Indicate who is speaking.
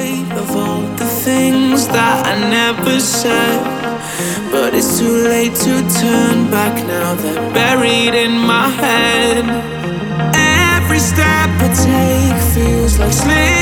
Speaker 1: weight of all the things that I never said. But it's too late to turn back now, they're buried in my head. Every step I take feels like slipping